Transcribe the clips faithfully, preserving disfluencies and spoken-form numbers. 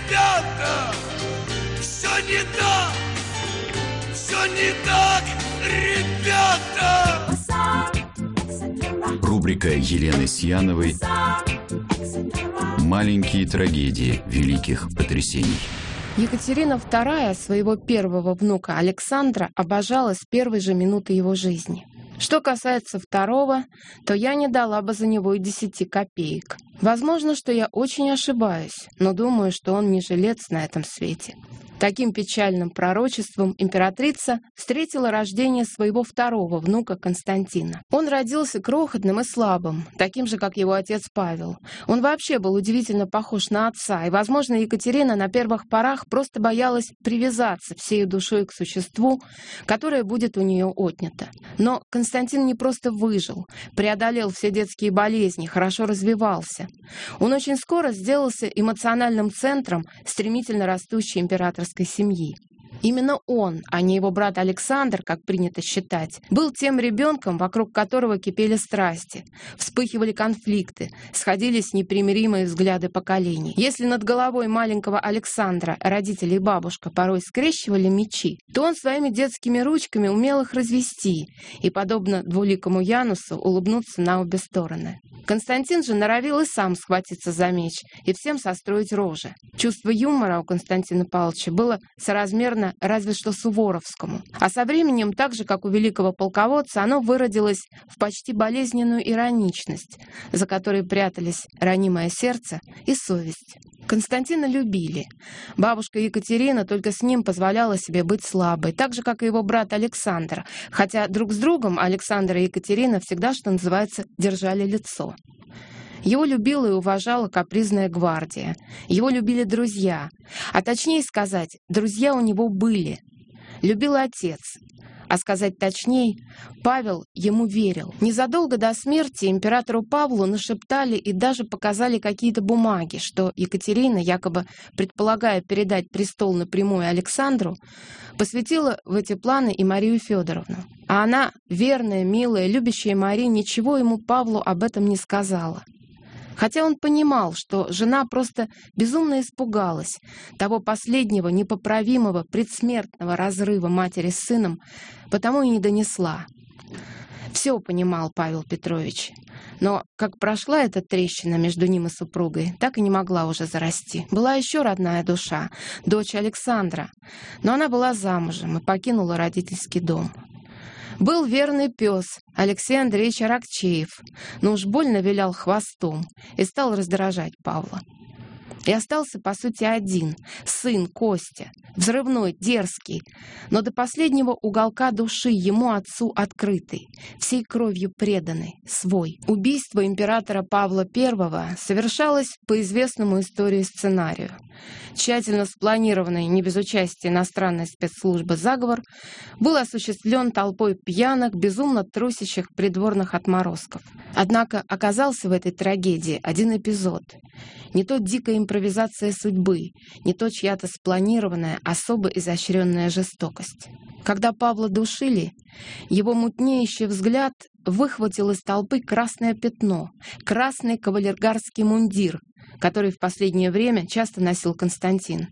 ребята, все не так, все не так, ребята. Рубрика Елены Сьяновой «Маленькие трагедии великих потрясений». Екатерина вторая своего первого внука Александра обожала с первой же минуты его жизни. Что касается второго, то я не дала бы за него и десяти копеек. Возможно, что я очень ошибаюсь, но думаю, что он не жилец на этом свете. Таким печальным пророчеством императрица встретила рождение своего второго внука Константина. Он родился крохотным и слабым, таким же, как его отец Павел. Он вообще был удивительно похож на отца, и, возможно, Екатерина на первых порах просто боялась привязаться всей душой к существу, которое будет у нее отнято. Но Константин не просто выжил, преодолел все детские болезни, хорошо развивался. Он очень скоро сделался эмоциональным центром стремительно растущей императорской семьи. Именно он, а не его брат Александр, как принято считать, был тем ребенком, вокруг которого кипели страсти, вспыхивали конфликты, сходились непримиримые взгляды поколений. Если над головой маленького Александра родители и бабушка порой скрещивали мечи, то он своими детскими ручками умел их развести и, подобно двуликому Янусу, улыбнуться на обе стороны. Константин же норовил и сам схватиться за меч и всем состроить рожи. Чувство юмора у Константина Павловича было соразмерно разве что суворовскому. А со временем, так же, как у великого полководца, оно выродилось в почти болезненную ироничность, за которой прятались ранимое сердце и совесть. Константина любили. Бабушка Екатерина только с ним позволяла себе быть слабой, так же, как и его брат Александр, хотя друг с другом Александр и Екатерина всегда, что называется, держали лицо. Его любила и уважала капризная гвардия. Его любили друзья. А точнее сказать, друзья у него были. Любил отец. А сказать точнее, Павел ему верил. Незадолго до смерти императору Павлу нашептали и даже показали какие-то бумаги, что Екатерина, якобы предполагая передать престол напрямую Александру, посвятила в эти планы и Марию Федоровну. А она, верная, милая, любящая Мария, ничего ему, Павлу, об этом не сказала. Хотя он понимал, что жена просто безумно испугалась того последнего непоправимого предсмертного разрыва матери с сыном, потому и не донесла. Все понимал Павел Петрович, но как прошла эта трещина между ним и супругой, так и не могла уже зарасти. Была еще родная душа, дочь Александра, но она была замужем и покинула родительский дом. Был верный пес Алексей Андреевич Аракчеев, но уж больно вилял хвостом и стал раздражать Павла. И остался, по сути, один, сын Костя, взрывной, дерзкий, но до последнего уголка души ему, отцу, открытый, всей кровью преданный, свой. Убийство императора Павла Первого совершалось по известному истории сценарию. Тщательно спланированный, не без участия иностранной спецслужбы заговор был осуществлен толпой пьяных, безумно трусящих придворных отморозков. Однако оказался в этой трагедии один эпизод. Не то дикая импровизация судьбы, не то чья-то спланированная, особо изощренная жестокость. Когда Павла душили, его мутнеющий взгляд выхватил из толпы красное пятно, красный кавалергарский мундир, который в последнее время часто носил Константин.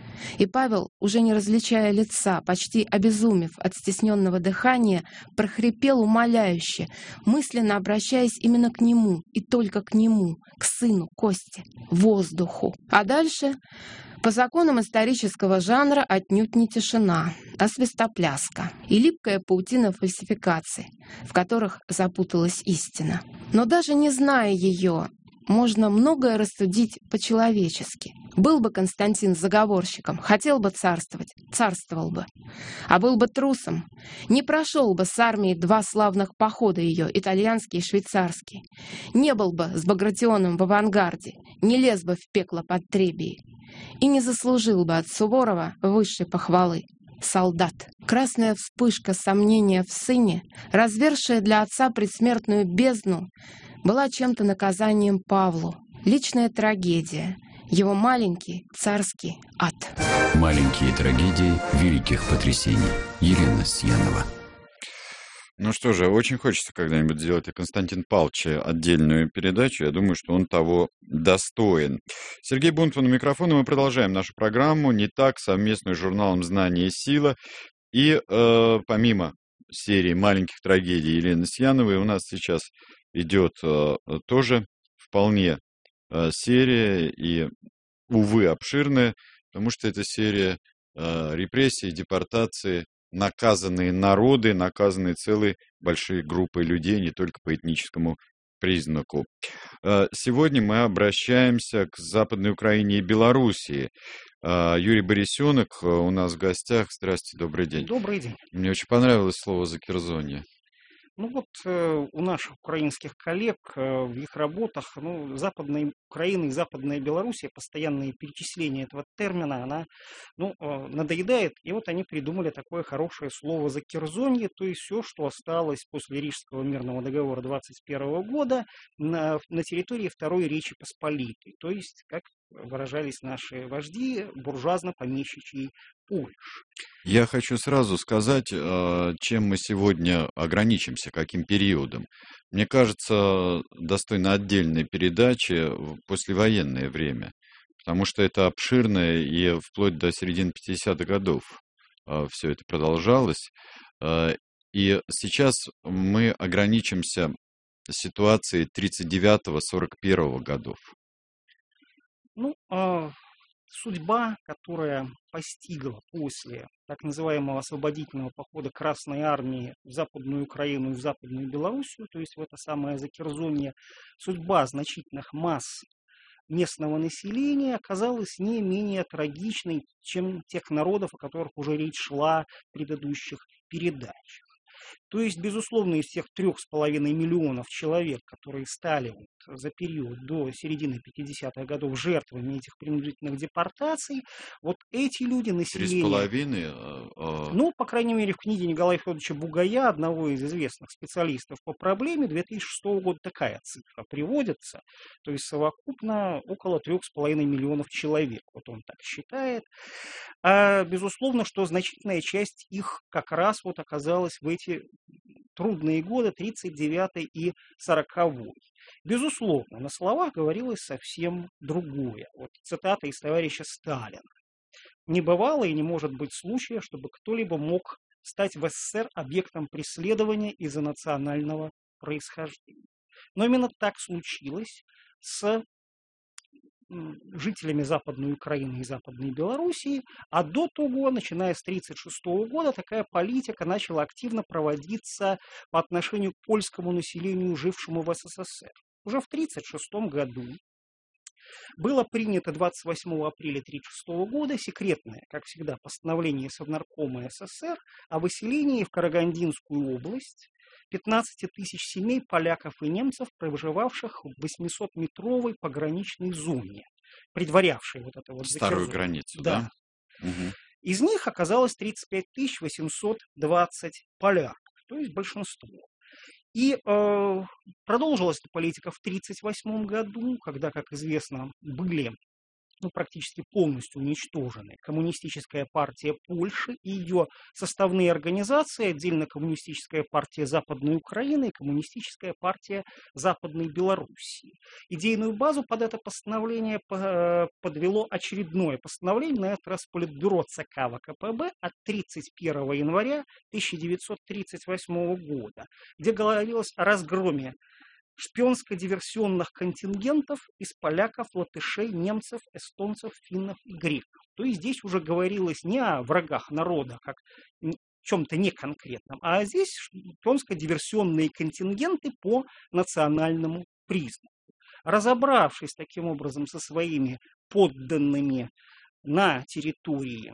И Павел, уже не различая лица, почти обезумев от стесненного дыхания, прохрипел умоляюще, мысленно обращаясь именно к нему, и только к нему, к сыну Косте, воздуху. А дальше, по законам исторического жанра, отнюдь не тишина, а свистопляска и липкая паутина фальсификаций, в которых запуталась истина. Но даже не зная ее, можно многое рассудить по-человечески. Был бы Константин заговорщиком, хотел бы царствовать, царствовал бы. А был бы трусом, не прошел бы с армией два славных похода ее, итальянский и швейцарский. Не был бы с Багратионом в авангарде, не лез бы в пекло под Требией. И не заслужил бы от Суворова высшей похвалы. Солдат. Красная вспышка сомнения в сыне, развершая для отца предсмертную бездну, была чем-то наказанием Павлу. Личная трагедия. Его маленький царский ад. Маленькие трагедии великих потрясений. Елена Сьянова. Ну что же, очень хочется когда-нибудь сделать о Константине Павловиче отдельную передачу. Я думаю, что он того достоин. Сергей Бунтман у микрофона. Мы продолжаем нашу программу «Не так», совместную с журналом «Знание и сила». И э, помимо серии маленьких трагедий Елены Сьяновой, у нас сейчас идет э, тоже вполне э, серия и, увы, обширная, потому что это серия э, репрессий, депортации, наказанные народы, наказанные целые большие группы людей, не только по этническому признаку. Э, Сегодня мы обращаемся к Западной Украине и Белоруссии. Э, Юрий Борисенок э, у нас в гостях. Здрасте, добрый день. Добрый день. Мне очень понравилось слово «закерзонье». Ну вот э, у наших украинских коллег э, в их работах, ну, Западная Украина и Западная Белоруссия, постоянное перечисление этого термина, она, ну, э, надоедает. И вот они придумали такое хорошее слово «закерзонье», то есть все, что осталось после Рижского мирного договора двадцать первого года на, на территории Второй Речи Посполитой. То есть, как выражались наши вожди, буржуазно-помещичьей Польши. Я хочу сразу сказать, э, чем мы сегодня ограничимся, каким периодом. Мне кажется, достойно отдельной передачи в послевоенное время, потому что это обширное и вплоть до середины пятидесятых годов все это продолжалось. Э, И сейчас мы ограничимся ситуацией тридцать девятого — сорок первого годов. Ну, а судьба, которая постигла после так называемого освободительного похода Красной Армии в Западную Украину и в Западную Белоруссию, то есть в это самое Закерзонье, судьба значительных масс местного населения оказалась не менее трагичной, чем тех народов, о которых уже речь шла в предыдущих передачах. То есть, безусловно, из тех трех с половиной миллионов человек, которые стали вот за период до середины пятидесятых годов жертвами этих принудительных депортаций, вот эти люди, население... Три с половиной? А... Ну, по крайней мере, в книге Николая Федоровича Бугая, одного из известных специалистов по проблеме, две тысячи шестого года такая цифра приводится. То есть, совокупно около трех с половиной миллионов человек. Вот он так считает. А, безусловно, что значительная часть их как раз вот оказалась в эти трудные годы, тридцать девятый и сороковой. Безусловно, на словах говорилось совсем другое. Вот цитата из товарища Сталина. «Не бывало и не может быть случая, чтобы кто-либо мог стать в СССР объектом преследования из-за национального происхождения». Но именно так случилось с жителями Западной Украины и Западной Белоруссии, а до того, начиная с тысяча девятьсот тридцать шестого года, такая политика начала активно проводиться по отношению к польскому населению, жившему в СССР. Уже в тысяча девятьсот тридцать шестом году было принято двадцать восьмого апреля тысяча девятьсот тридцать шестого года секретное, как всегда, постановление Совнаркома СССР о выселении в Карагандинскую область пятнадцати тысяч семей поляков и немцев, проживавших в восьмисотметровой пограничной зоне, предварявшей вот это вот старую Закерзонье. границу, да? Да. Угу. Из них оказалось тридцать пять тысяч восемьсот двадцать поляков, то есть большинство. И э, продолжилась эта политика в тысяча девятьсот тридцать восьмом году, когда, как известно, были ну, практически полностью уничтожены Коммунистическая партия Польши и ее составные организации, отдельно Коммунистическая партия Западной Украины и Коммунистическая партия Западной Белоруссии. Идейную базу под это постановление подвело очередное постановление, на этот раз Политбюро ЦК ВКПБ от тридцать первого января тысяча девятьсот тридцать восьмого года, где говорилось о разгроме шпионско-диверсионных контингентов из поляков, латышей, немцев, эстонцев, финнов и греков. То есть здесь уже говорилось не о врагах народа, как в чем-то неконкретном, а здесь шпионско-диверсионные контингенты по национальному признаку. Разобравшись таким образом со своими подданными на территории,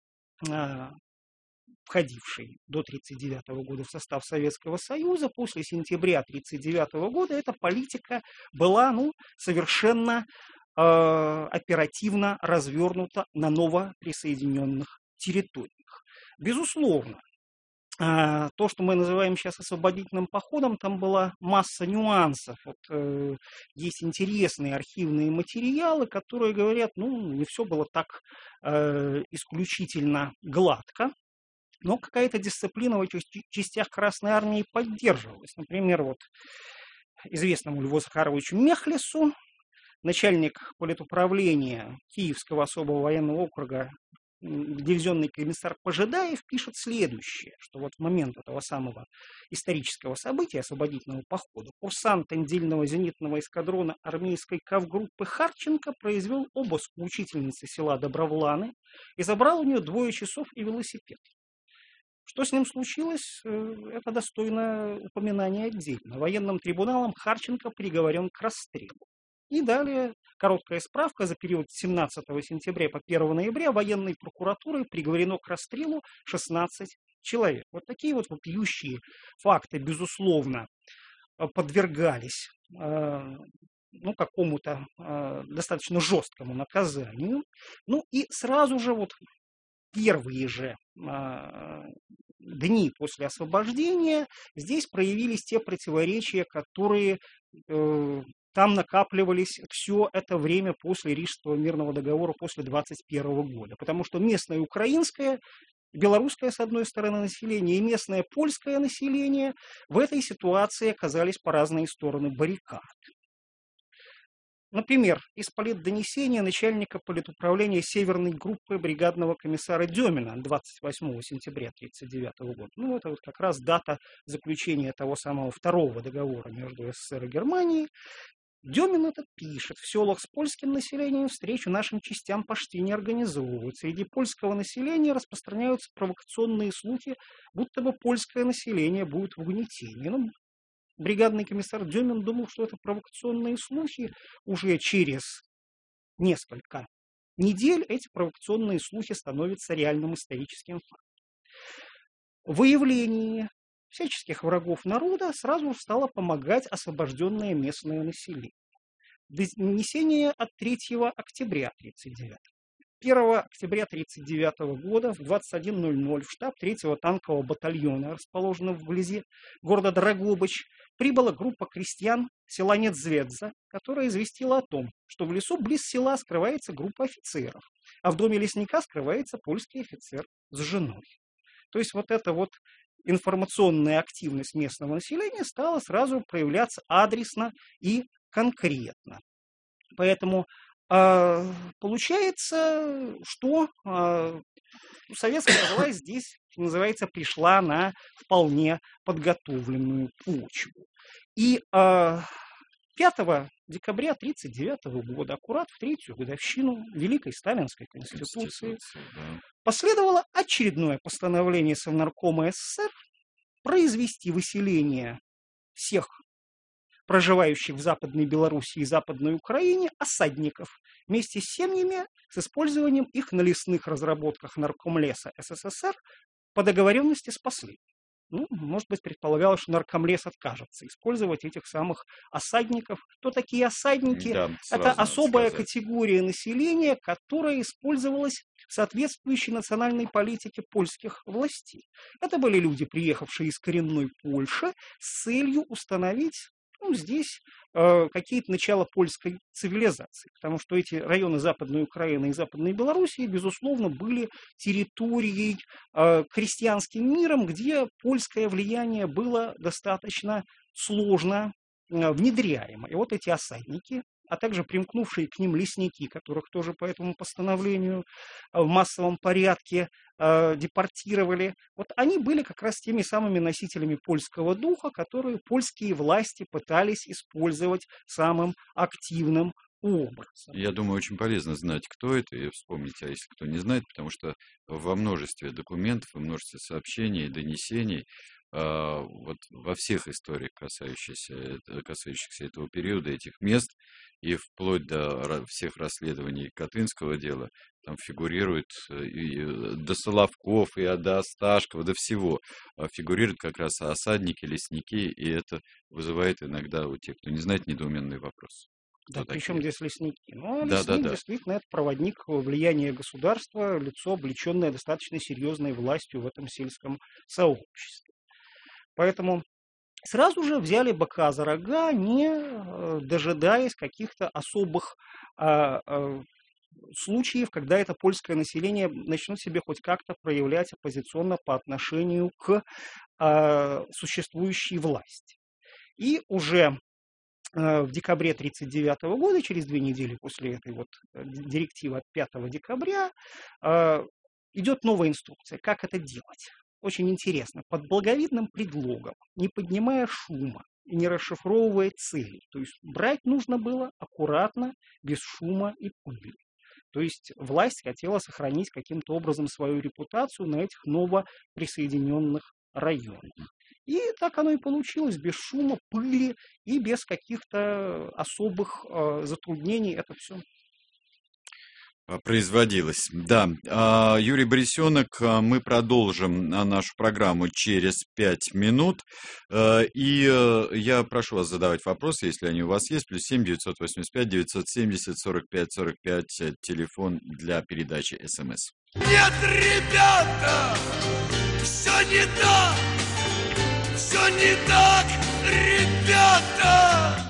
входивший до тысяча девятьсот тридцать девятого года в состав Советского Союза, после сентября тысяча девятьсот тридцать девятого года эта политика была ну, совершенно э, оперативно развернута на новоприсоединенных территориях. Безусловно, э, то, что мы называем сейчас освободительным походом, там была масса нюансов. Вот, э, есть интересные архивные материалы, которые говорят, ну, не все было так э, исключительно гладко. Но какая-то дисциплина в этих частях Красной Армии поддерживалась. Например, вот известному Льву Захаровичу Мехлису, начальник политуправления Киевского особого военного округа, дивизионный комиссар Пожидаев, пишет следующее, что вот в момент этого самого исторического события, освободительного похода, курсант отдельного зенитного эскадрона армейской кавгруппы Харченко произвел обыск у учительницы села Добровланы и забрал у нее двое часов и велосипед. Что с ним случилось, это достойно упоминания отдельно. Военным трибуналом Харченко приговорен к расстрелу. И далее короткая справка: за период с семнадцатого сентября по первого ноября военной прокуратурой приговорено к расстрелу шестнадцать человек. Вот такие вот вопиющие факты, безусловно, подвергались ну, какому-то достаточно жесткому наказанию. Ну и сразу же вот первые же дни после освобождения здесь проявились те противоречия, которые там накапливались все это время после Рижского мирного договора, после двадцать первого года. Потому что местное украинское, белорусское, с одной стороны, население и местное польское население в этой ситуации оказались по разные стороны баррикад. Например, из политдонесения начальника политуправления Северной группы бригадного комиссара Демина двадцать восьмого сентября тысяча девятьсот тридцать девятого года. Ну, это вот как раз дата заключения того самого второго договора между СССР и Германией. Демин это пишет: в селах с польским населением встречу нашим частям почти не организовывают. Среди польского населения распространяются провокационные слухи, будто бы польское население будет в угнетении. Ну, бригадный комиссар Демин думал, что это провокационные слухи. Уже через несколько недель эти провокационные слухи становятся реальным историческим фактом. В выявлении всяческих врагов народа сразу стало помогать освобожденное местное население. Донесение от третьего октября тысяча девятьсот тридцать девятого. первого октября тысяча девятьсот тридцать девятого года в двадцать один ноль ноль в штаб третьего танкового батальона, расположенного вблизи города Драгобыч, прибыла группа крестьян села Недзведза, которая известила о том, что в лесу близ села скрывается группа офицеров, а в доме лесника скрывается польский офицер с женой. То есть вот эта вот информационная активность местного населения стала сразу проявляться адресно и конкретно. Поэтому э, получается, что э, советская власть здесь, называется, пришла на вполне подготовленную почву. И э, пятого декабря тысяча девятьсот тридцать девятого года, аккурат в третью годовщину Великой Сталинской Конституции, да. Последовало очередное постановление Совнаркома СССР произвести выселение всех проживающих в Западной Белоруссии и Западной Украине осадников вместе с семьями с использованием их на лесных разработках Наркомлеса СССР по договоренности с последним. Ну, может быть, предполагалось, что Наркомлес откажется использовать этих самых осадников. Кто такие осадники? Да, это особая сказать. категория населения, которая использовалась в соответствующей национальной политике польских властей. Это были люди, приехавшие из коренной Польши с целью установить ну, здесь э, какие-то начала польской цивилизации. Потому что эти районы Западной Украины и Западной Белоруссии, безусловно, были территорией, э, крестьянским миром, где польское влияние было достаточно сложно э, внедряемо. И вот эти осадники, а также примкнувшие к ним лесники, которых тоже по этому постановлению в массовом порядке э, депортировали, вот они были как раз теми самыми носителями польского духа, которые польские власти пытались использовать самым активным образом. Я думаю, очень полезно знать, кто это, и вспомнить, а если кто не знает, потому что во множестве документов, во множестве сообщений, донесений, э, вот во всех историях, касающихся, касающихся этого периода, этих мест, и вплоть до всех расследований Катынского дела, там фигурирует и до Соловков, и до Осташкова, до всего, фигурируют как раз осадники, лесники, и это вызывает иногда у тех, кто не знает, недоуменный вопрос. Да, причем здесь лесники. Ну, а да, лесник, да, да. действительно, это проводник влияния государства, лицо, облеченное достаточно серьезной властью в этом сельском сообществе. Поэтому сразу же взяли быка за рога, не дожидаясь каких-то особых а, а, случаев, когда это польское население начнет себя хоть как-то проявлять оппозиционно по отношению к э, существующей власти. И уже э, в декабре тысяча девятьсот тридцать девятого года, через две недели после этой вот директивы от пятого декабря, э, идет новая инструкция, как это делать. Очень интересно. Под благовидным предлогом, не поднимая шума и не расшифровывая целей. То есть брать нужно было аккуратно, без шума и пыли. То есть власть хотела сохранить каким-то образом свою репутацию на этих новоприсоединенных районах. И так оно и получилось, без шума, пыли и без каких-то особых э, затруднений это все производилось. Да, Юрий Борисенок, мы продолжим нашу программу через пять минут. И я прошу вас задавать вопросы, если они у вас есть. Плюс семь девятьсот восемьдесят пять девятьсот семьдесят сорок пять сорок пять, телефон для передачи СМС. Нет, ребята, все не так, все не так, ребята.